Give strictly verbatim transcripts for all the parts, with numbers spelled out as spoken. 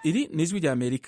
iri ni ijwi rya Amerika.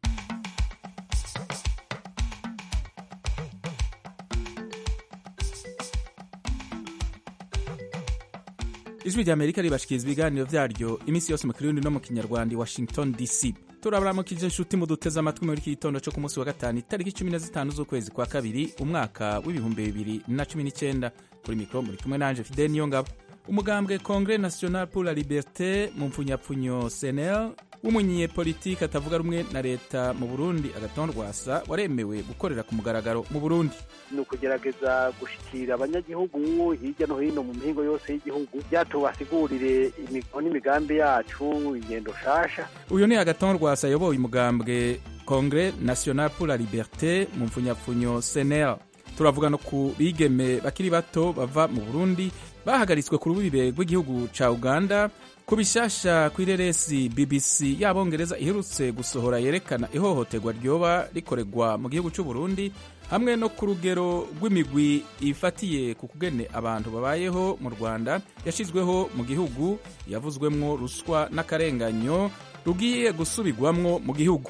Ijwi rya Amerika ribashikiriza ibiganiro vyaryo iminsi yose mu Kirundi no mu Kinyarwanda i Washington D C. Turabaramukije inshuti muduteze amatwi muri iki gitondo cyo ku munsi wa gatanu itariki cumi na zitanu z'ukwezi kwa kabiri umwaka w'ibihumbi bibiri na cumi n'icyenda. Kuri mikro muri kumwe nanje Fidel Niyongabo. Umugambwe Congrès National pour la Liberté mu mpfunyapfunyo C N L w'umunye politiki atavuga rumwe na leta mu Burundi Agathon Rwasa waremewe gukorera ku mugaragaro mu Burundi. Ni ukugerageza gushikira abanyagihugu hirya no hino mu mihingo yose y'igihugu byatubasigurire imigo n'imigambi yacu ingendo shasha. Uyu ni Agathon Rwasa ayoboye umugambwe Congrès National pour la Liberté mu mpfunyapfunyo C N L. Turavuga no ku bigeme bakiri bato bava mu Burundi bahagaritswe ku rubibe rw'igihugu ca Uganda, ku bishasha kw'ireresi B B C y'Abongereza iherutse gusohora yerekana ihohoterwa ryoba rikoregwa mu gihugu c'u Burundi, hamwe no ku rugero rw'imigwi ifatiye ku kugene abantu babayeho mu Rwanda yashizweho mu gihugu yavuzwemwo ruswa n'akarenganyo rugiye gusubirwamwo mu gihugu.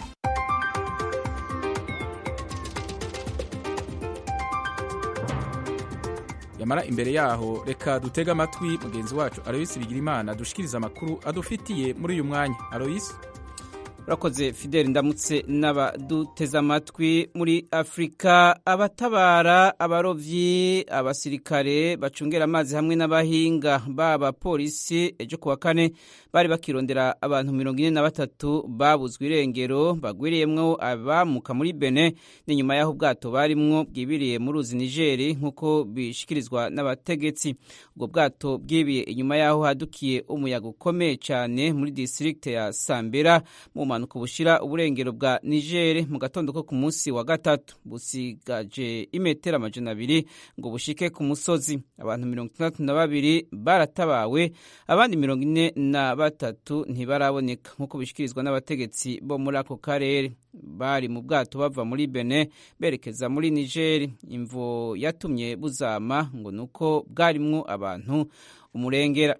Yamara imbere yaho reka dutega amatwi mugenzi wacu Aloysi Bigirimana dushikiriza amakuru adufitiye muri uyu mwanya. Aloysi, urakoze Fidel. Ndamutse n'abaduteza amatwi. Muri Afrika, abatabara, abarovyi, abasirikare bacungera amazi hamwe n'abahinga baba polisi ejo kuwa kane bari bakirondera abantu mirongo ine na batatu babuzwe irengero bagwiriyemwo abamuka muri Benin n'inyuma y'aho ubwato barimwo bwibiriye mu ruzi Niger nk'uko bishikirizwa n'abategetsi. Ubwo bwato bwibiye inyuma y'aho hadukiye umuyaga ukomeye cyane muri district ya Sambera mu manuko bushira uburengero bwa Niger mu gatondo ko ku munsi wa gatatu, busigaje imetero amajana abiri ngo bushike ku musozi. Abantu mirongo itandatu na babiri baratabawe, abandi mirongo ine na batatu ntibaraboneka nk'uko bishikirizwa n'abategetsi bo muri ako karere. Bari mu bwato bava muri Benin berekeza muri Niger. Imvo yatumye buzama ngo nuko bwarimwo abantu umurengera.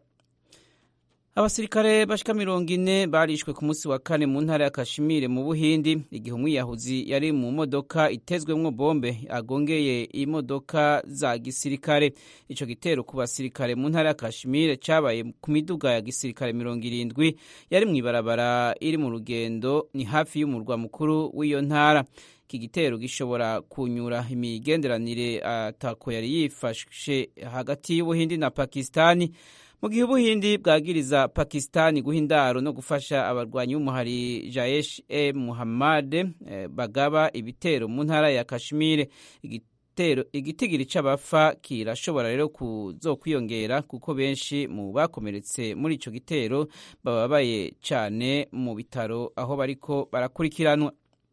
Abasirikare bashika mirongo ine barishwe ku munsi wa kane mu ntara ya Kashmir mu Buhindi igihe umwiyahuzi yari mu modoka itezwemwo bombe agongeye imodoka za gisirikare. Ico gitero ku basirikare mu ntara ya Kashmir cabaye ku miduga ya gisirikare mirongo irindwi yari mw'ibarabara iri mu rugendo ni hafi y'umurwa mukuru w'iyo ntara. Iki gitero gishobora kunyura imigenderanire atako yari yifashe hagati y'Ubuhindi na Pakistani, mu gihe Ubuhindi bwagiriza Pakistani guha indaro no gufasha abarwanyi b'umuhari Jaish e Muhammad eh, bagaba ibitero mu ntara ya Kashmir. Igitero igitigiri c'abafa kirashobora rero kuzokwiyongera kuko benshi mu bakomeretse muri ico gitero bababaye cane mu bitaro aho bariko barakurikiranwa.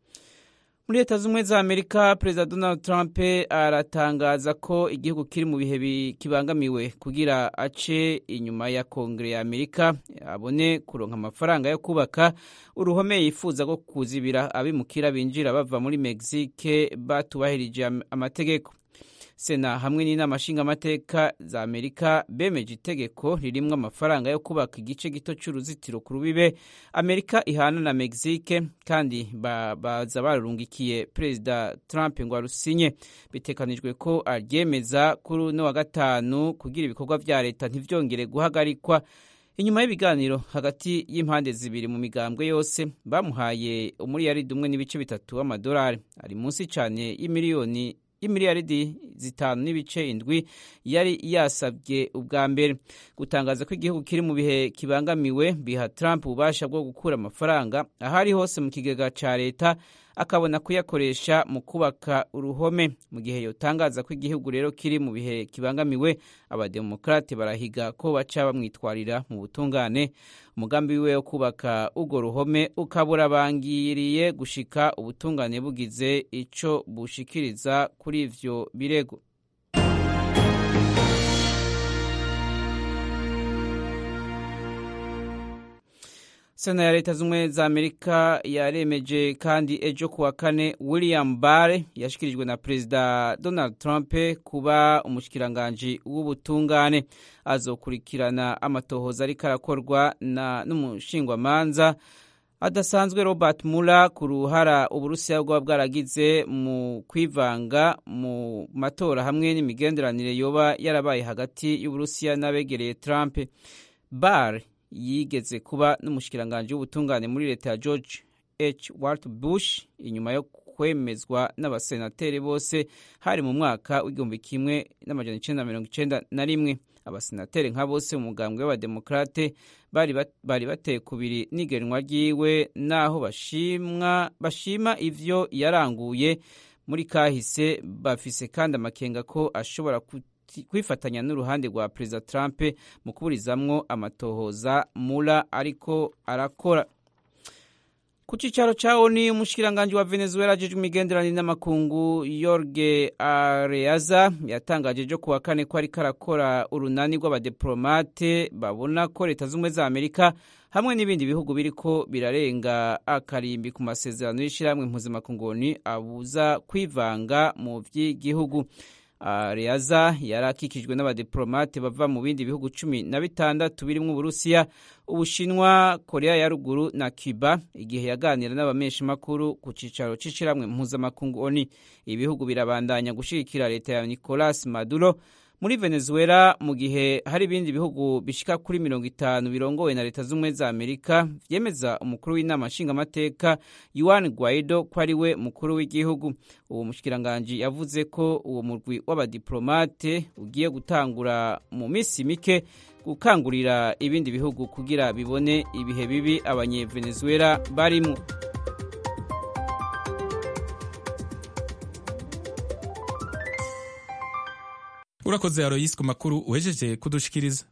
Muri Leta Zunze za Amerika, Perezida Donald Trump aratangaza ko igihugu kiri mu bihe kibangamiwe kugira ace inyuma ya Kongere ya Amerika abone kuronka amafaranga yo kubaka uruhome yifuza ko kuzibira abimukira binjira bava muri Mexique batubahirije amategeko. Sena hamwe n'inama nshingamateka za Amerika bemeje itegeko ririmwo amafaranga yo kubaka igice gito c'uruzitiro ku rubibe Amerika ihana na Mexique, kandi baza bararungikiye Perezida Trump ngo arusinye. Bitekanijwe ko aryemeza kuri uno wa gatanu kugira ibikorwa vya leta ntivyongere guhagarikwa. Inyuma y'ibiganiro hagati y'impande zibiri mu migambwe yose, bamuhaye umuriyaridi umwe n'ibice bitatu w'amadolari, ari munsi cane y'imiliyoni imiliyaridi zitanu n'ibice indwi yari yasabye ubwa mbere. Gutangaza ko igihugu kiri mu bihe kibangamiwe biha Trump ububasha bwo gukura amafaranga ahari hose mu kigega ca leta akabona kuyakoresha mu kubaka uruhome. Mu gihe yotangaza ko igihugu rero kiri mu bihe kibangamiwe, abademokrate barahiga ko baca bamwitwarira mu butungane. Umugambi wiwe wo kubaka ugo ruhome ukabura bangiriye gushika ubutungane bugize ico bushikiriza kuri ivyo birego. Sena ya Leta Zunze za Amerika yaremeje kandi ejo kuwa kane William Barr yashikirijwe na Perezida Donald Trump kuba umushikiranganje w'ubutungane. Azokurikirana amatohoza ariko arakorwa na n'umushingwamanza adasanzwe Robert Mueller ku ruhara Uburusiya bwaba bwaragize mu kwivanga mu matora hamwe n'imigenderanire yoba yarabaye hagati y'Uburusiya n'abegereye Trump. Barr yigeze kuba n'umushikiranganje w'ubutungane muri leta ya George H. Walter Bush inyuma yo kwemezwa n'abasenateri bose hari mu mwaka w'igihumbi kimwe n'amajana icenda mirongo icenda na rimwe. Abasenateri nka bose mu mugambwe w'abademokrate bari bat, bari bateye kubiri n'igenwa ryiwe naho bashimwa bashima ivyo yaranguye muri kahise, bafise kandi amakenga ko ashobora kwifatanya n'uruhande rwa Perezida Trump mu kuburizamwo amatohoza Mueller ariko arakora. Ku cicaro ca O N U, umushikiranganje wa Venezuela ajejwe imigenderanire n'amakungu Jorge Arreaza yatangaje jo kuwa kane ko ariko arakora urunani rw'abadiplomate babona ko leta z'ubumwe za Amerika hamwe n'ibindi bihugu biriko birarenga akarimbi ku masezerano y'ishirahamwe mpuzamakungu O N U abuza kwivanga mu vy'igihugu. Arreaza yarakikijwe n'abadiplomate bava mu bindi bihugu cumi na bitandatu birimwo Uburusiya, Ubushinwa, Korea ya ruguru na Cuba igihe yaganira n'abamenyesha makuru ku cicaro c'ishirahamwe mpuzamakungu O N U. Ibihugu birabandanya gushigikira leta ya Nicolas Maduro muri Venezuela mu gihe hari ibindi bihugu bishika kuri mirongo itanu birongowe na leta z'ubumwe za Amerika vyemeza umukuru w'inama nshingamateka Juan Guaido ko ari we mukuru w'igihugu. Uwo mushikiranganje yavuze ko uwo murwi w'abadiplomate ugiye gutangura mu misi mike gukangurira ibindi bihugu kugira bibone ibihe bibi abanyevenezuela barimo. Urakoze Aloysi ku makuru uhejeje kudushikiriza.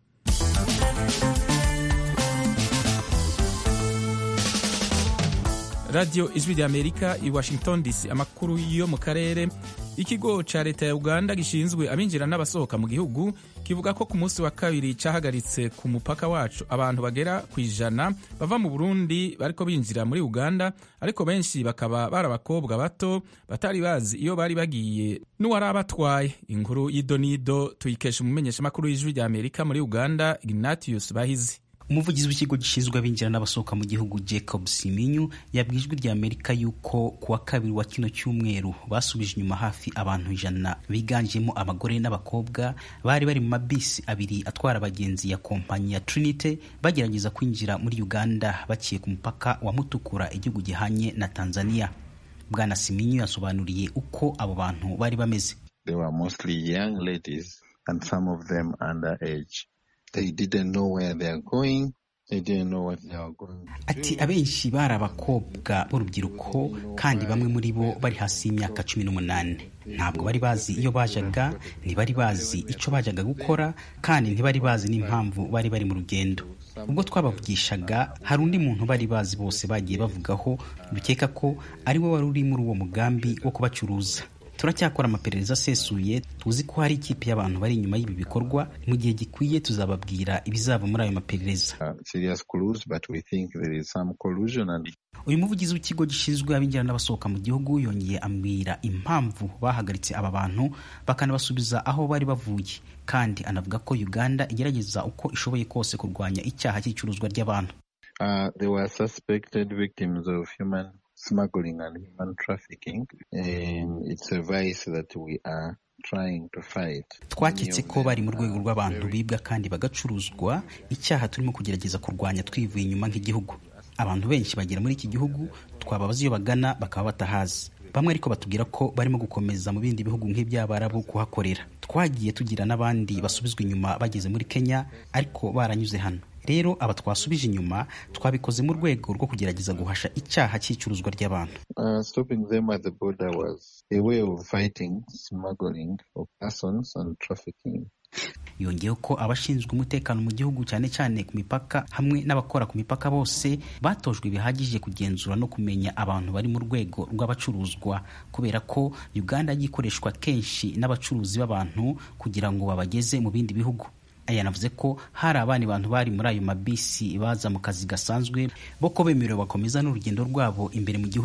Radio Ijwi rya Amerika i Washington D C. Amakuru yo mu karere. Ikigo ca leta ya Uganda gishinzwe abinjira n'abasohoka mu gihugu kivuga ko ku munsi wa kabiri cahagaritse ku mupaka wacu abantu bagera kwijana bava mu Burundi bariko binjira muri Uganda, ariko benshi bakaba bari abakobwa bato batari bazi iyo bari bagiye n'uwari abatwaye. Inkuru y'idonido tuyikesha umumenyesha makuru y'Ijwi rya Amerika muri Uganda Ignatius Bahizi. Umuvugizi w'ikigo gishinzwe abinjira n'abasohoka mu gihugu Jacob Siminyu yabwijwe rya Amerika yuko kuwa kabiri wa kino cyumweru basubije inyuma hafi abantu ijana biganjemo abagore n'abakobwa bari bari mu mabisi abiri atwara abagenzi ya kompanyi ya Trinity bagerageza kwinjira muri Uganda baciye ku mupaka wa Mutukura igihugu gihanye na Tanzania. Bwana Siminyu yasobanuriye uko abo bantu bari bameze. They were mostly young ladies and some of them underage. They didn't know where they are going. They didn't know what they are going to Ati abenshi bari abakobwa b'urubyiruko kandi bamwe muri bo bari hasi y'imyaka cumi n'umunani. Ntabwo bari bazi iyo bajaga, ntibari bazi ico bajaga gukora, kandi ntibari bazi n'impamvu bari bari mu rugendo. Ubwo twabavugishaga hari undi muntu bari bazi bose bagiye bavugaho bikeka ko ari we wari uri muri uwo mugambi wo kubacuruza. Turacyakora amaperereza asesuye, tuzi ko hari ikipe y'abantu bari inyuma y'ibi bikorwa, mu gihe gikwiye tuzababwira ibizava muri ayo maperereza. uh, serious clues, but we think there is some collusion. And uyu muvugizi w'ikigo gishinzwe abinjira n'abasohoka mu gihugu yongeye ambwira impamvu bahagaritse aba bantu bakanabasubiza aho bari bavuye, kandi anavuga ko Uganda igerageza uko ishoboye kose kurwanya icyaha cy'icuruzwa ry'abantu. uh, they were suspected victims of human smuggling and human trafficking, and it's a vice that we are trying to fight. Twaketse ko bari mu rwego rw'abantu bibwa kandi bagacuruzwa, icyaha turimo kugerageza kurwanya twivuye inyuma nk'igihugu. Abantu benshi bagera muri iki gihugu, twababaza iyo bagana bakaba batahazi. Bamwe ariko batubwira ko barimo gukomeza mu bindi bihugu nk'iby'Abarabu kuhakorera. Twagiye tugira n'abandi basubizwa inyuma bageze muri Kenya ariko baranyuze hano. Rero aba twasubije inyuma twabikoze mu rwego rwo kugerageza guhasha icyaha cy'icuruzwa ry'abantu. Uh, stopping them at the border was a way of fighting smuggling of persons and trafficking. Yongeyeho ko abashinzwe umutekano mu gihugu cyane cyane ku mipaka hamwe n'abakora ku mipaka bose batojwe bihagije kugenzura no kumenya abantu bari mu rwego rw'abacuruzwa, kubera ko Uganda yikoreshwa kenshi n'abacuruzi b'abantu kugira ngo babageze mu bindi bihugu. Aya navuze ko hari abandi bantu bari muri ayo mabisi baza mu kazi gasanzwe bo ko bemerewe bakomeza n'urugendo rwabo imbere mu gihugu.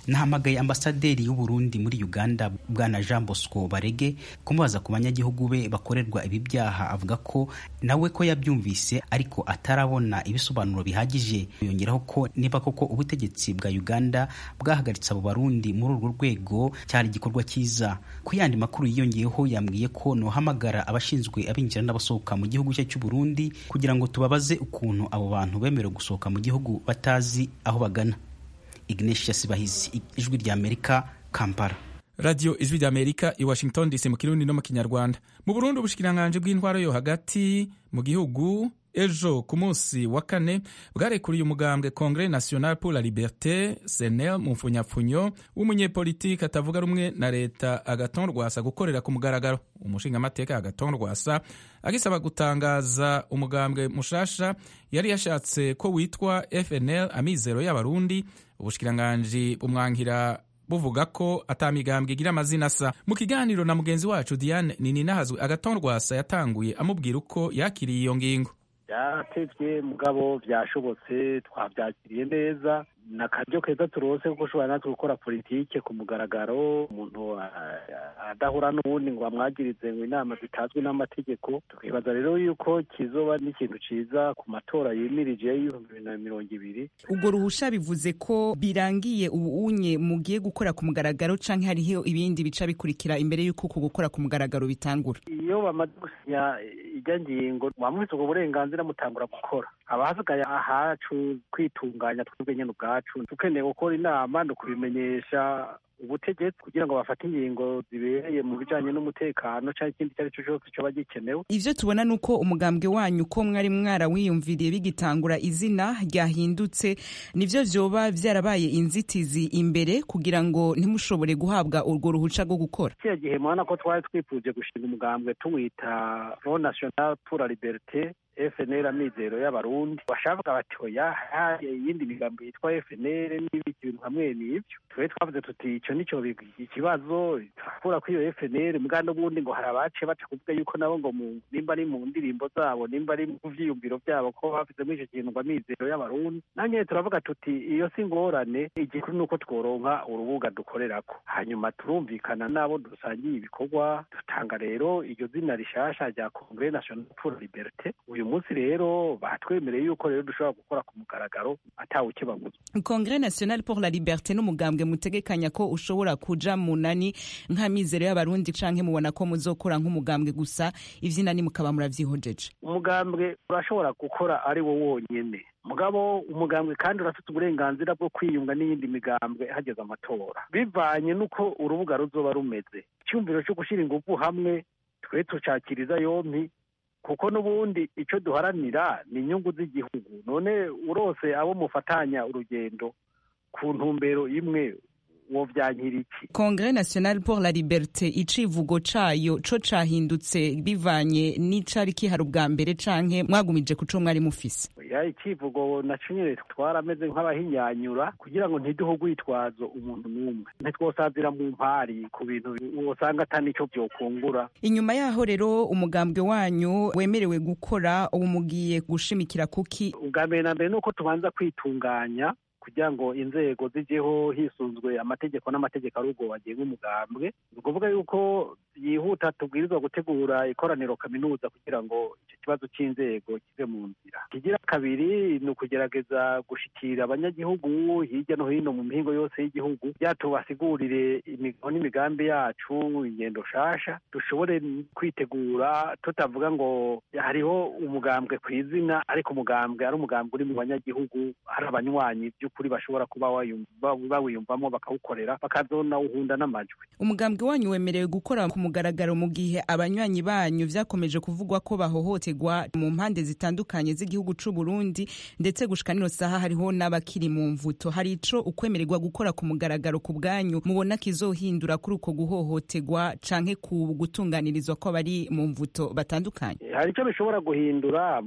nahamagaye ambasaderi y'u Burundi muri Uganda bwana Jean Bosco Barege kumubaza ku banyagihugu be bakorerwa ibi byaha, avuga ko nawe ko yabyumvise ariko atarabona ibisobanuro bihagije. Yongeraho ko niba koko ubutegetsi bwa Uganda bwahagaritse abo Barundi muri urwo rwego cyari igikorwa cyiza. Ku yandi makuru yiyongeyeho yambwiye ko nohamagara abashinzwe abinjira n'abasohoka mu gihugu cye cy'u Burundi kugira ngo tubabaze ukuntu abo bantu bemerewe gusohoka mu gihugu batazi aho bagana. Ignatius Bahizi, Ijwi rya Amerika, Kampala. Radio Ijwi rya Amerika i Washington D C mu Kirundi no mu Kinyarwanda. Mu Burundi ubushikiranganje bw'intwaro yo hagati mu gihugu ejo ku munsi wa kane bwarekuriye umugambwe Congrès National pour la Liberté C N L mu mfunyapfunyo w'umunyepolitike atavuga rumwe na leta Agathon Rwasa gukorera ku mugaragaro. Umushingamateka Agathon Rwasa agisaba gutangaza umugambwe mushasha yari yashatse ko witwa F N L Amizero y'Abarundi. Ubushikiranganje bumwankira buvuga ko atamigambwe igira amazina asa. Mu kiganiro na mugenzi wacu Diane Nininahazwe, Agathon Rwasa yatanguye amubwira uko yakiriye iyo ngingo. Byatevye mugabo byashobotse, twabyakiriye neza. Nakaryo keza turose kuko ushobora natwe gukora politike ku mugaragaro, umuntu adahura n'ubundi ngo amwagirize ngo inama zitazwi n'amategeko. Tukibaza rero yuko kizoba n'ikintu ciza ku matora yimirije y'ibihumbi bibiri na mirongo ibiri. Ubwo ruhusha bivuze ko birangiye ubu unye mugiye gukora ku mugaragaro canke hariho ibindi bica bikurikira imbere y'uko uko gukora ku mugaragaro bitangura? Iyo bamaze gusinya ijya ngingo mwamwise ubwo burenganzira mutangura gukora, abahasigaye ahacu kwitunganya twebwe nyene ubwacu tukeneye gukora inama no kubimenyesha ubutegetsi kugira ngo bafate ingingo zibereye mu bijanye n'umutekano cyangwa ikindi cyari cyo cyose cyo bagikenewe. Ivyo tubona nuko umugambwe wanyu ko mwari mwara wiyumviriye bigitangura izina ryahindutse, nivyo vyoba vyarabaye inzitizi imbere kugira ngo ntimushobore guhabwa urwo ruhuca rwo gukora. Kiya gihe mwana ko twari twipuje gushinga umugambwe tuwita Front National pour la Liberté F N L Amizero y'Abarundi, bashavuga bati oya yindi migambi yitwa F N L n'ibiki bintu hamwe n'ivyo. Twe twavuze tuti ico nico ikibazo turakura kuri iyo F N L muganda bundi ngo harabace baca kuvuga yuko nabo ngo nimba ari mu ndirimbo zabo nimba ari mu vyiyumviro byabo ko bavuze muri ico kintu ngo Amizero y'Abarundi. Nanye turavuga tuti iyo singorane igikuru nuko tworonka urubuga dukorerako, hanyuma turumvikana nabo dusangiye ibikorwa dutanga rero iryo zina rishasha rya Congrès National pour la Liberté. Uyu munsi rero batwemereye yuko rero dushobora gukora ku mugaragaro atawe ukibaguza. Congrès National pour la Liberté n'umugambwe mutegekanya ko ushobora kuja munani nk'Amizero y'Abarundi canke mubona ko muzokora nk'umugambwe gusa ivyina ni mukaba muravyihojeje? Umugambwe urashobora gukora ari wo wonyene, mugabo umugambwe kandi urafite uburenganzira bwo kwiyunga n'iyindi migambwe hageze amatora bivanye nuko urubuga ruzoba rumeze. Icyumviro cyo gushira ingufu hamwe twe tucakiriza yompi kuko nubundi ico duharanira ni inyungu z'igihugu. None urose abo mufatanya urugendo ku ntumbero imwe wo vyankira iki? Congrès National pour la Liberté icivugo cayo co cahindutse bivanye n'icari kihari ubwa mbere canke mwagumije kuco mwari mufise? Ya icivugo naco nyene twarameze nk'abahinyanyura kugira ngo ntiduho gwitwazo umuntu n'umwe, ntitwosazira mu mpari ku bintu wosanga atani ico vyokungura. Inyuma yaho rero umugambwe wanyu wemerewe gukora ubu mugiye gushimikira kuki? Ubwa mbere na mbere nuko tubanza kwitunganya kugira ngo inzego zijeho hisunzwe amategeko n'amategeko arugo bagenga umugambwe. Ni ukuvuga yuko yihuta tubwirizwa gutegura ikoraniro kaminuza kugira ngo icyo kibazo cy'inzego kive mu nzira. Kigira kabiri ni ukugerageza gushikira abanyagihugu hirya no hino mu mihingo yose y'igihugu byatubasigurire imigabo n'imigambi yacu, ingendo shasha dushobore kwitegura tutavuga ngo hariho umugambwe ku izina ariko umugambwe ari umugambwe uri mu banyagihugu, hari abanywanyi kuri bashobora kuba bawiyumvamo bakawukorera bakazona uhunda n'amajwi. Umugambwe wanyu wemerewe gukora ku mugaragaro mu gihe abanywanyi banyu vyakomeje kuvugwa ko bahohoterwa mu mpande zitandukanye z'igihugu c'u Burundi, ndetse gushika nino saha hariho n'abakiri mu mvuto. Hari ico ukwemererwa gukora ku mugaragaro ku bwanyu mubona kizohindura kuri uko guhohoterwa canke ku gutunganirizwa ko bari mu mvuto batandukanye? Hari ico bishobora guhindura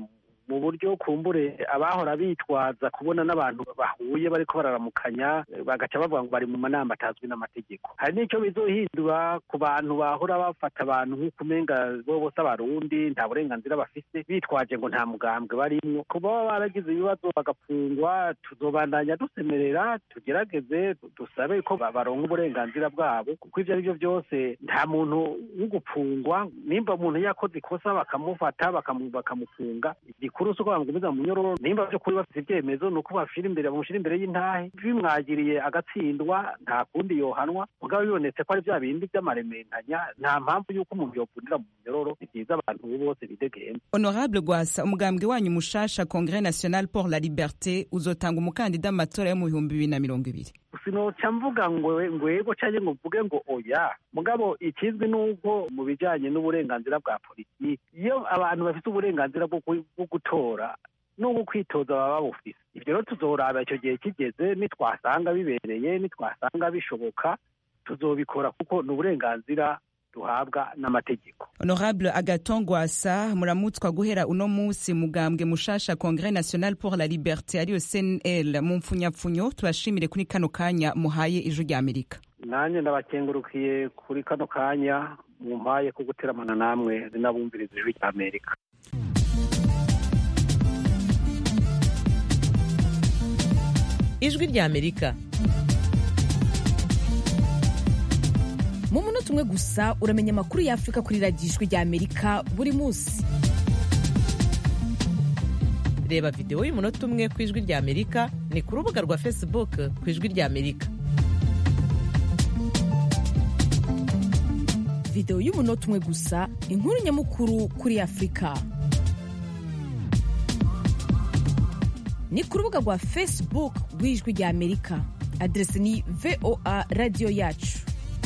mu buryo kumbure abahora bitwaza kubona n'abantu bahuye bariko bararamukanya bagaca bavuga ngo bari mu manama atazwi n'amategeko. Hari n'icyo bizohindura ku bantu bahora bafata abantu nk'uko umenga bo bose abarundi nta burenganzira bafise bitwaje ngo nta mugambwe barimwo. Kuba baba baragize ibibazo bagapfungwa tuzobandanya dusemerera tugerageze dusabe ko baronka uburenganzira bwabo, kuko ivyo arivyo byose nta muntu w'ugupfungwa. Nimba umuntu yakoze ikosa bakamufata bakamufunga, igikuru si uko bamugumiza mu nyororo. Nimba vyo kuri bafite ivyemezo ni uko bashira imbere bamushira imbere y'intahe, bimwagiriye agatsindwa nta kundi yohanwa. Mugabo bibonetse ko ari vya bindi vy'amarementanya nta mpamvu y'uko umuntu yovunira mu nyororo. Ni vyiza abantu bose bidegembye. Honorable Gwasa, umugambwe wanyu mushasha Congrès National pour la Liberté uzotanga umukandida mu matora yo mu bihumbi bibiri na mirongo ibiri. Sinoca mvuga ngo ngwego canke ngo mvuge ngo oya, mugabo ikizwi nuko mu bijanye n'uburenganzira bwa politiki iyo abantu bafite uburenganzira bwo gutora n'ubwo kwitoza baba bufise, ivyo rero tuzoraba icyo gihe kigeze, nitwasanga bibereye nitwasanga bishoboka tuzobikora, kuko ni uburenganzira duhabwa n'amategeko. Honorable Agathon Gwasa, muramutswa guhera uno musi mugambwe mushasha Congrès National pour la Liberté ariyo C N L mu mfunyapfunyo. Tubashimire kuri kano kanya muhaye ijwi rya Amerika. Nanye ndabakengurukiye kuri kano kanya mumpaye ko guteramana namwe zinabumviriza ijwi rya Amerika. Ijwi rya Amerika mu munota umwe gusa uramenya amakuru ya Afrika kuri radiyo Ijwi rya Amerika buri munsi. Reba video y'umunota umwe ku Ijwi rya Amerika ni ku rubuga rwa Facebook ku Ijwi rya Amerika. Video y'umunota umwe gusa, inkuru nyamukuru kuri Afrika. Ni ku rubuga rwa Facebook rw'Ijwi rya Amerika. Adresi ni V O A Radio Yacu.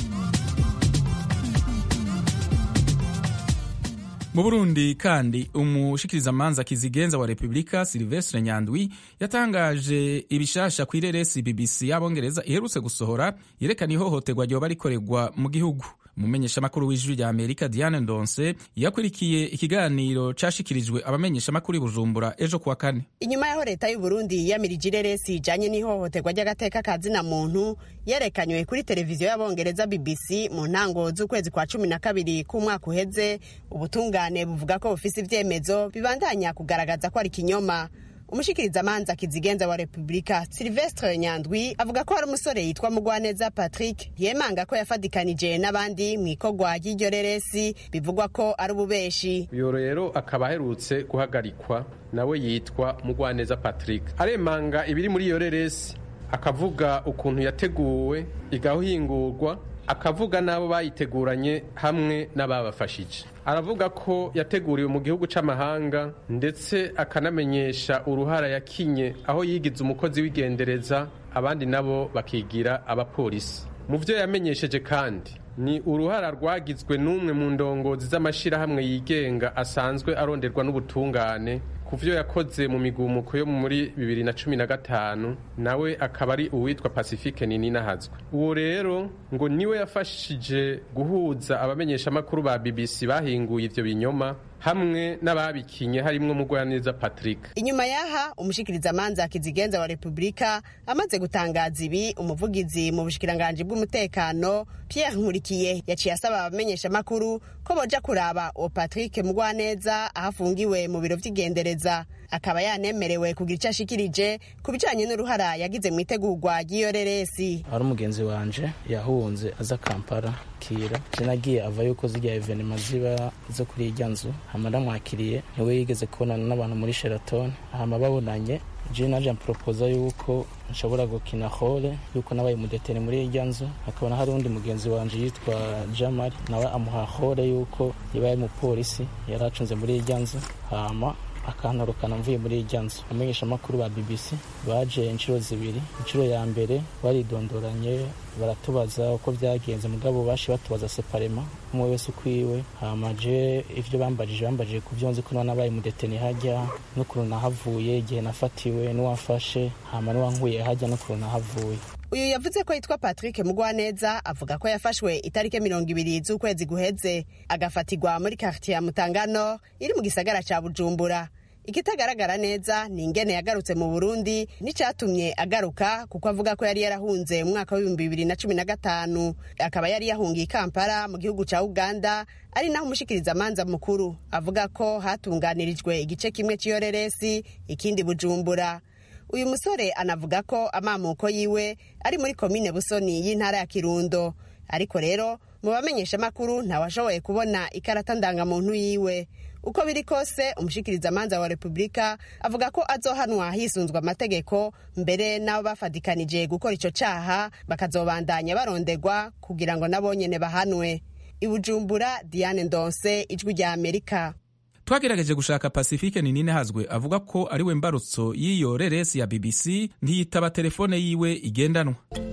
Mu Burundi kandi umushikirizamanza kizigenza wa Republika Sylvestre Nyandwi yatangaje ibishasha ku ireresi B B C y'Abongereza iherutse gusohora yerekana ihohoterwa ryoba rikorerwa mu gihugu. Umumenyeshamakuru w'Ijwi rya Amerika Diane Ndonse yakwirikiye ikiganiro cashikirijwe abamenyeshamakuru i Bujumbura ejo kuwa kane. Inyuma yaho leta y'u Burundi yamirije ireresi ijanye n'ihohoterwa ry'agateka kazina muntu yerekanywe kuri televiziyo y'Abongereza B B C mu ntango z'ukwezi kwa cumi na kabiri k'umwaka uheze, ubutungane buvuga ko bufise ivyemezo bibandanya kugaragaza ko ari kinyoma. Umushikirizamanza kizigenza wa Republika Sylvestre Nyandwi avuga ko hari umusore yitwa Mugwaneza Patrick yemanga ko yafadikanije n'abandi mu ikogwa ry'iryo reresi bivugwa ko ari ububeshi. Uyo rero akaba aherutse guhagarikwa, nawe yitwa Mugwaneza Patrick. Aremanga ibiri muri iyo reresi, akavuga ukuntu yateguwe igahingurwa, akavuga nabo bayiteguranye hamwe n'ababafashije. Aravuga ko yateguriwe mu gihugu c'amahanga ndetse akanamenyesha uruhara yakinye aho yigize umukozi w'igendereza, abandi nabo bakigira abapolisi. Mu vyo yamenyesheje kandi ni uruhara rwagizwe n'umwe mu ndongozi z'amashirahamwe yigenga asanzwe aronderwa n'ubutungane kuvyo yakoze mu migumuko yo muri bibiri na cumi na gatanu, nawe akaba ari uwitwa Pacifique Nininahazwe. Uwo rero ngo niwe yafashije guhuza abamenyesha makuru ba B B C bahinguye ivyo binyoma hamwe n'ababikinye harimwo Mugwaneza Patrick. Inyuma yaha umushikirizamanza kizigenza wa Republika amaze gutangaza ibi, umuvugizi mu bushikiranganje bw'umutekano Pierre Nkurikiye yaciye asaba abamenyesha makuru ko boja kuraba o Patrick Mugwaneza ahafungiwe mu biro vy'igendereza, akaba yanemerewe kugira icyo ashikirije ku bijanye n'uruhara yagize mu itegurwa ry'iyo reresi. Ari umugenzi wanje yahunze aza Kampala kira, nagiye ava yuko zijya evenema ziba zo kuri irya nzu, hamara mwakiriye niwe yigeze kubonana n'abantu muri Sheraton, hama babonanye je naje ampropoza yuko nshobora gukina hole, yuko nabaye mudetene muri irya nzu. Akabona hari undi mugenzi wanje yitwa Jamal, nawe amuha hole yuko yabaye mu polisi yaracunze muri irya nzu, hama akanarukana mvuye muri irya nzu. Amenyesha makuru ba B B C baje inshuro zibiri. Inshuro ya mbere baridondoranye baratubaza uko byagenze, mugabo bashi batubaza separema umwe wese ukwiwe. Hama je ivyo bambajije bambajije kuvyonze ko nabaye mudetene hajya n'ukuntu nahavuye, igihe nafatiwe n'uwafashe, hama n'uwankuye hajya n'ukuntu nahavuye. Uyu yavuze ko yitwa Patrick Mugwaneza, avuga ko yafashwe itarike mirongo ibiri z'ukwezi guheze agafatirwa muri quartier ya Mutangano iri mu gisagara ca Bujumbura. ikitagaragara neza ni ingene yagarutse mu Burundi n'icatumye agaruka, kuko avuga ko yari yarahunze mu mwaka w'ibihumbi bibiri na cumi na gatanu, akaba yari yahungiye Kampala mu gihugu ca Uganda, ari naho umushikiriza manza mukuru avuga ko hatunganirijwe igice kimwe cy'iyoreresi, ikindi Bujumbura. Uyu musore anavuga ko amamuko yiwe ari muri komine Busoni y'intara ya Kirundo, ariko rero mu bamenyesha makuru ntawashoboye kubona ikarata ndangamuntu yiwe. Uko biri kose umushikiriza manza wa Republika avuga ko azohanwa hisunzwe amategeko, mbere nabo bafadikanije gukora ico caha bakazobandanya barondegwa kugira ngo nabo nyene bahanwe. Ibujumbura, Diane Ndonse, Ijwi rya Amerika. Twagerageje gushaka Pacifique Ninine Hazwe avuga ko ari we mbarutso y'iyo reresi ya B B C, ntiyitaba telefone yiwe igendanwa.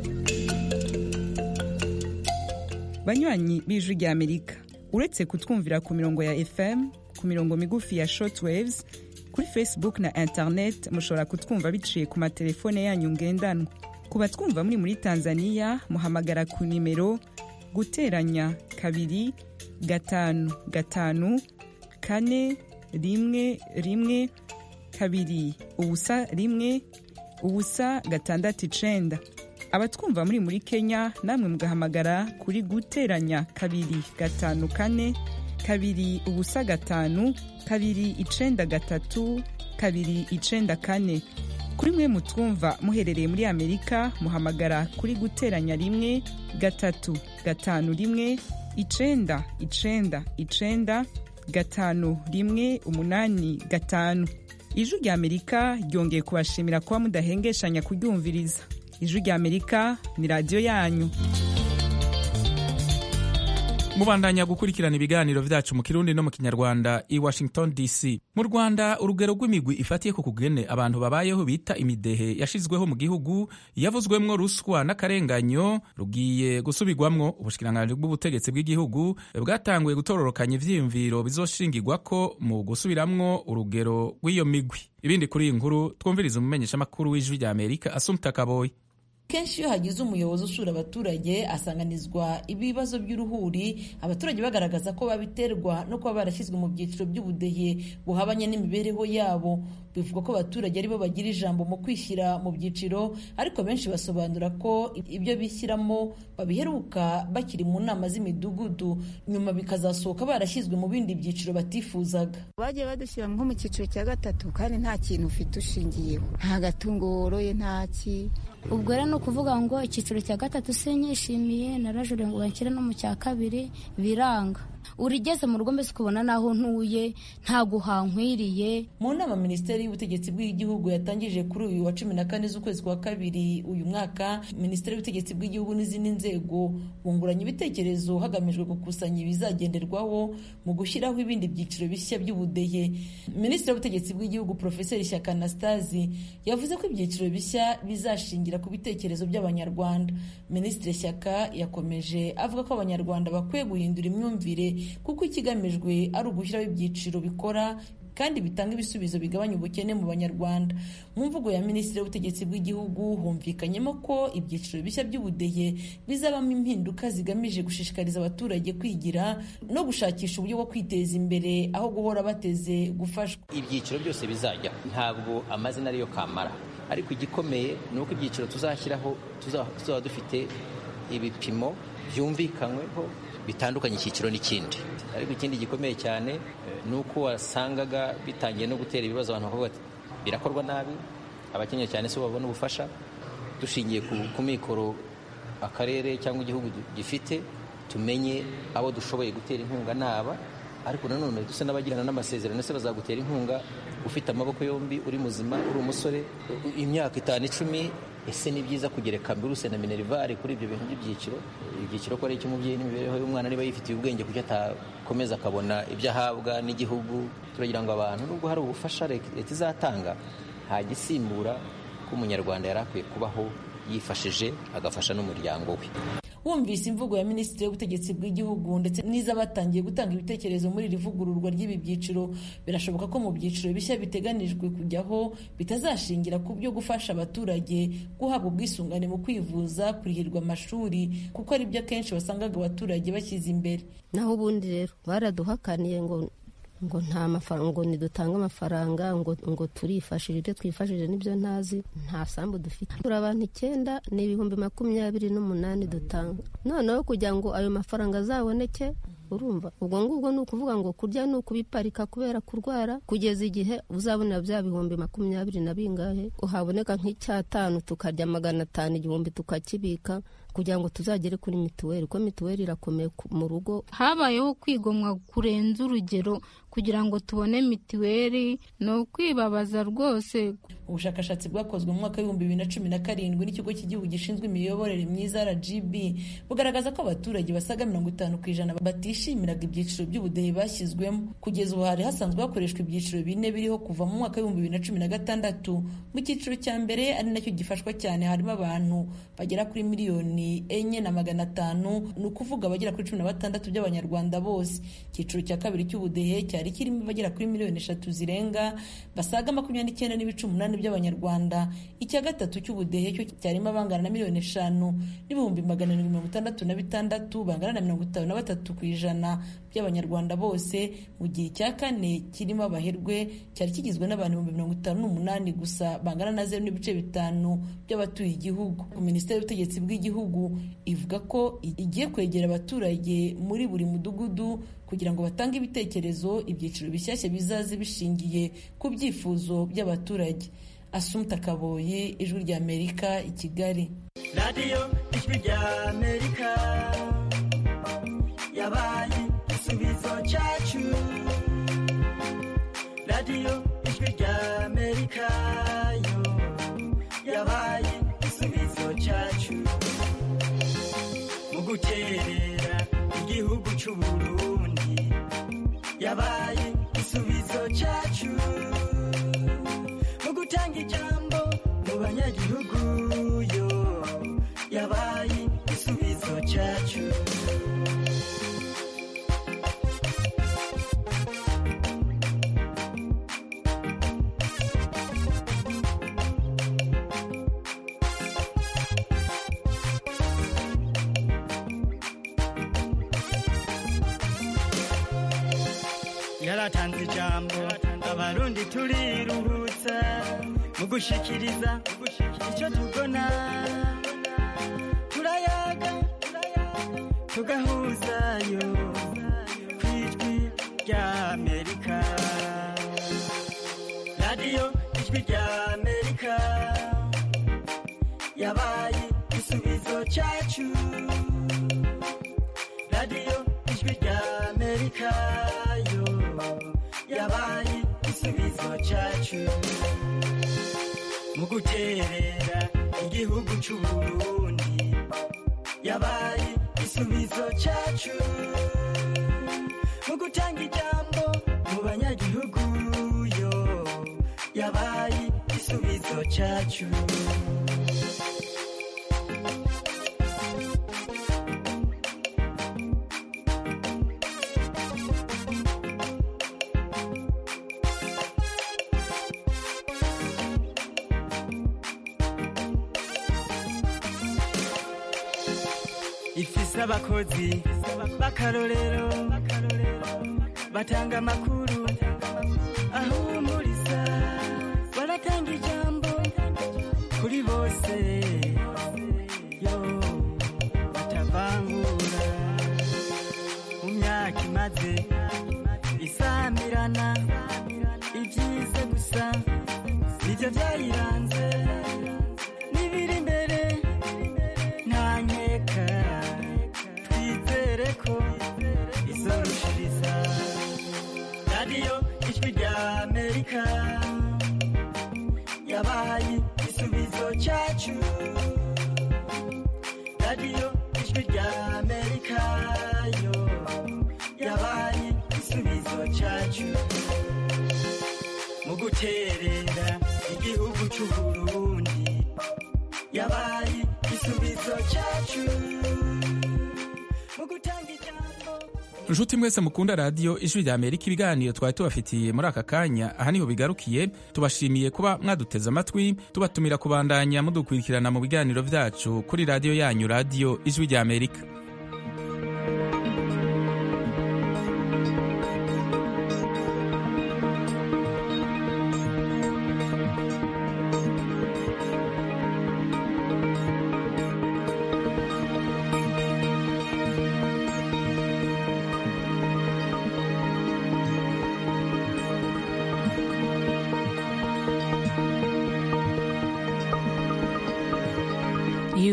Banywanyi b'Ijwi rya Amerika, uretse kutwumvira ku mirongo ya F M, ku mirongo migufi ya shortwaves, kuri Facebook na internet mushobora kutwumva biciye ku matelefone yanyu ngendanwa. Ku batwumva muri muri Tanzania muhamagara ku nimero guteranya kabiri gatanu gatanu kane rimwe rimwe kabiri ubusa rimwe ubusa gatandatu icenda. Abatwumva muri muri Kenya namwe mugahamagara kuri guteranya kabiri gatanu kane kabiri ubusa gatanu kabiri icenda gatatu kabiri icenda kane. Kuri mwe mutwumva muherereye muri Amerika muhamagara kuri guteranya rimwe gatatu gatanu rimwe icenda icenda icenda gatanu rimwe umunani gatanu. Ijwi rya Amerika ryongeye kubashimira kuba mudahengeshanya kuryumviriza. Ijwi rya Amerika ni radio yanyu. Mubandanya gukurikirana ibiganiro vyacu mu Kirundi no mu Kinyarwanda i Washington D C. Mu Rwanda urugero rw'imigwi ifatiye ku kugene abantu babayeho bita imidehe yashizweho mu gihugu yavuzwemwo ruswa n'akarenganyo rugiye gusubirwamwo. Ubushikiranganji bw'ubutegetsi bw'igihugu bwatanguye gutororokanya ivyiyumviro bizoshingirwako mu gusubiramwo urugero rw'iyo migwi. Ibindi kuri iyi nkuru twumviriza umumenyesha makuru w'Ijwi rya Amerika Assumpta Kaboyi. Kenshi iyo hagize umuyobozi usura abaturage asanganizwa ibibazo by'uruhuri, abaturage bagaragaza ko babiterwa no kuba barashyizwe mu byiciro by'ubudehe buhabanye n'imibereho yabo. Bivuga ko abaturage aribo bagira ijambo mu kwishyira mu byiciro, ariko benshi basobanura ko ibyo bishyiramo babiheruka bakiri mu nama z'imidugudu, nyuma bikazasohoka barashyizwe mu bindi byiciro batifuzaga. Bagiye badushyira nko mu cyiciro cya gatatu kandi nta kintu ufite ushingiyeho, nta gatungo woroye, nta ki. Ubwo rero ni ukuvuga ngo icyiciro cya gatatu sinyishimiye, narajure ngo banshyire no mu cya kabiri biranga. Urigeze mu rugo mbese ukubona naho ntuye nta guhankwiriye. Mu nama Minisiteri y'Ubutegetsi bw'Igihugu yatangije kuri uyu wa cumi na kane z'ukwezi kwa kabiri uyu mwaka, Minisiteri y'Ubutegetsi bw'Igihugu n'izindi nzego bunguranye ibitekerezo hagamijwe gukusanya ibizagenderwaho mu gushyiraho ibindi byiciro bishya by'ubudehe. Minisitiri w'Ubutegetsi bw'Igihugu Professeur Shyaka Anastase yavuze ko ibyiciro bishya bizashingira ku bitekerezo by'Abanyarwanda. Minisitiri Shyaka yakomeje avuga ko Abanyarwanda bakwiye guhindura imyumvire, kuko ikigamijwe ari ugushyiraho ibyiciro bikora kandi bitanga ibisubizo bigabanya ubukene mu Banyarwanda. Mu mvugo ya Minisitiri w'Ubutegetsi bw'Igihugu humvikanyemo ko ibyiciro bishya by'ubudehe bizabamo impinduka zigamije gushishikariza abaturage kwigira no gushakisha uburyo bwo kwiteza imbere aho guhora bateze gufashwa. Ibyiciro byose bizajya ntabwo amazina ariyo kamara, ariko igikomeye ni uko ibyiciro tuzashyiraho tuzaba dufite ibipimo byumvikanyweho bitandukanye icyiciro n'ikindi. Ariko ikindi gikomeye cyane ni uko wasangaga bitangiye no gutera ibibazo, abantu bakavuga ati birakorwa nabi, abakeneye cyane se babona ubufasha. Dushingiye ku mikoro akarere cyangwa igihugu gifite, tumenye abo dushoboye gutera inkunga naba, ariko nanone dusa n'abagirana n'amasezerano, se bazagutera inkunga ufite amaboko yombi, uri muzima, uri umusore, imyaka itanu icumi. Ese ni byiza kugereka Buruse na Minerval kuri ibyo bintu by'ibyiciro. Ibyiciro ko ari icy'umubyeyi n'imibereho y'umwana, niba yifitiye ubwenge kuko atakomeza akabona ibyo ahabwa n'igihugu. Turagira ngo abantu nubwo hari ubufasha leta izatanga, nta gisimbura ko umunyarwanda yari akwiye kubaho yifashije agafasha n'umuryango we. Wumvise imvugo ya Minisitiri w'Ubutegetsi bw'Igihugu ndetse n'iz'abatangiye gutanga ibitekerezo muri iri vugururwa ry'ibi byiciro, birashoboka ko mu byiciro bishya biteganijwe kujyaho bitazashingira ku byo gufasha abaturage guhabwa ubwisungane mu kwivuza, kurihirwa amashuri, kuko ari byo akenshi wasangaga abaturage bashyize imbere. Naho ubundi rero baraduhakaniye ngo ngo nta mafaranga, ngo nidutange amafaranga, ngo ngo turifashije, ibyo twifashije nibyo ntazi, nta sambu dufite. Turi abantu icyenda ni ibihumbi makumyabiri n'umunani dutanga, noneho kugira ngo ayo mafaranga azaboneke, urumva ubwo ngubwo ni ukuvuga ngo kurya ni ukubiparika kubera kurwara, kugeza igihe uzabonera bya bihumbi makumyabiri na bingahe, uhaboneka nk'icyatanu tukarya magana atanu, igihumbi tukakibika kugira ngo tuzagere kuri mituweli, ko mituweli irakomeye mu rugo. Habayeho kwigomwa kurenza urugero kugira ngo tubone mituweli, ni ukwibabaza rwose. Ubushakashatsi bwakozwe mu mwaka w'ibihumbi bibiri na cumi na karindwi n'ikigo cy'igihugu gishinzwe imiyoborere myiza R G B bugaragaza ko abaturage basaga mirongo itanu ku ijana batishimiraga ibyiciro by'ubudehe bashyizwemo. Kugeza ubu hari hasanzwe hakoreshwa ibyiciro bine biriho kuva mu mwaka w'ibihumbi bibiri na cumi na gatandatu. Mu cyiciro cya mbere ari nacyo gifashwa cyane harimo abantu bagera kuri miliyoni enye na magana atanu, ni ukuvuga abagera kuri cumi na batandatu by'abanyarwanda bose. Icyiciro cya kabiri cy'ubudehe cyari kirimo abagera kuri miliyoni eshatu zirenga, basaga makumyabiri n'icyenda n'ibice umunani by'abanyarwanda. Icya gatatu cy'ubudehe cyo cyarimo abangana na miliyoni eshanu n'ibihumbi magana arindwi mirongo itandatu na bitandatu, bangana na mirongo itanu na batatu ku ijana by'abanyarwanda bose, mu gihe icya kane kirimo abaherwe cyari kigizwe n'abantu ibihumbi mirongo itanu n'umunani gusa, bangana na zeru n'ibice bitanu by'abatuye igihugu. Minisiteri y'ubutegetsi bw'igihugu ivuga ko igiye kwegera abaturage muri buri mudugudu kugira ngo batange ibitekerezo, ibyiciro bishyashya bizaze bishingiye ku byifuzo by'abaturage. Asumta Kaboyi, Ijwi rya Amerika, i Kigali. Radio Ijwi rya Amerika yabaye igisubizo cyacu. Radio Ijwi rya Amerika yo yabaye igisubizo cyacu mu guterera igihugu cy'u Burundi, yabaye igisubizo cyacu mu gutanga ijambo mu banyagihugu yo yabaye igisubizo cyacu. Yaratanze ijambo abarundi turiruhutsa mu gushikiriza icyo tubona, turayaga tugahuzayo ku Ijwi rya Amerika. Radio Ijwi rya Amerika yabaye igisubizo cyacu. Radio Ijwi rya Amerika yo yabaye igisubizo cyacu mu guterera igihugu cy'u Burundi, yabaye igisubizo cyacu mu gutanga ijambo mu banyagihugu yo yabaye igisubizo cyacu. Ifise abakozi b'akarorero batanga amakuru ahumuriza, baratanga ijambo kuri bose yo batavangura. Mu myaka imaze isamirana, ibyiza gusa nibyo byayiranze, n'ibiri imbere nta nkeka, twizere ko izorushiriza. Radio Ijwi rya Amerika yabaye igisubizo cyacu. Radio Ijwi rya Amerika yo yabaye igisubizo cyacu mu guterera igihugu cy'u Burundi, yabaye igisubizo cyacu mu gutanga ijambo. Nshuti mwese mukunda radio Ijwi rya Amerika, ibiganiro twari tubafitiye muri aka kanya aha niho bigarukiye. Tubashimiye kuba mwaduteze amatwi, tubatumira kubandanya mudukurikirana mu biganiro vyacu kuri radio yanyu, Radio Ijwi rya Amerika.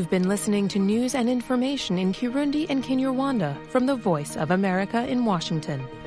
You've been listening to news and information in Kirundi and Kinyarwanda from the Voice of America in Washington.